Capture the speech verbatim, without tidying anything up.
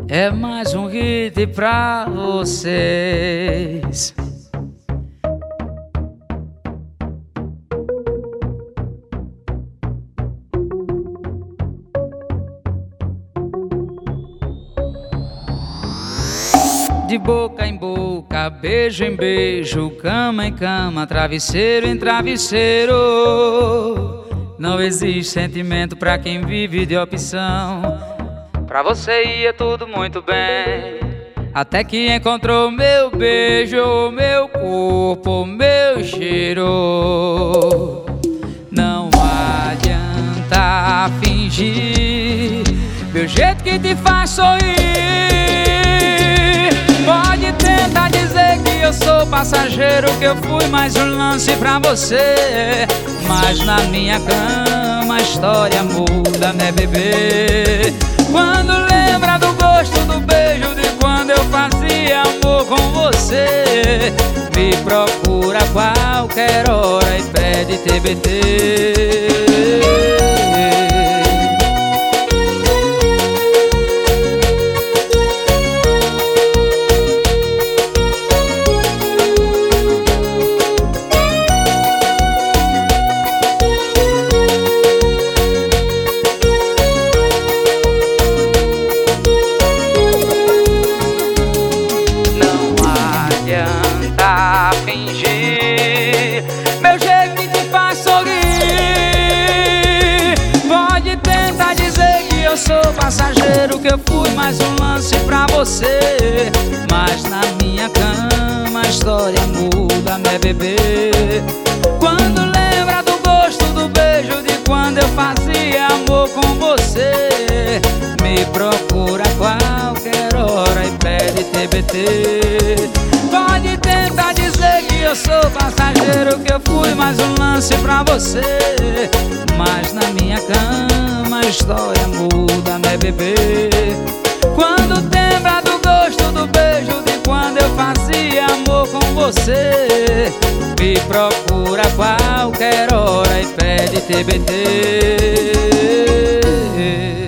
É mais um hit pra vocês. De boca em boca, beijo em beijo, cama em cama, travesseiro em travesseiro. Não existe sentimento pra quem vive de opção. Pra você ia tudo muito bem, até que encontrou meu beijo, meu corpo, meu cheiro. Não adianta fingir, meu jeito que te faz sorrir. Pode tentar dizer que eu sou passageiro, que eu fui mais um lance pra você, mas na minha cama a história muda, né, bebê? Quando lembra do gosto do beijo de quando eu fazia amor com você, me procura a qualquer hora e pede T B T. Fingir, meu jeito que te faz sorrir. Pode tentar dizer que eu sou passageiro, que eu fui mais um lance pra você, mas na minha cama a história muda, né, bebê? Quando lembra do gosto do beijo de quando eu fazia amor com você, me procura a qualquer hora e pede T B T. Pode tentar dizer que eu sou passageiro, que eu fui mais um lance pra você, mas na minha cama a história muda, né, bebê? Quando lembra do gosto do beijo de quando eu fazia amor com você, me procura a qualquer hora e pede T B T.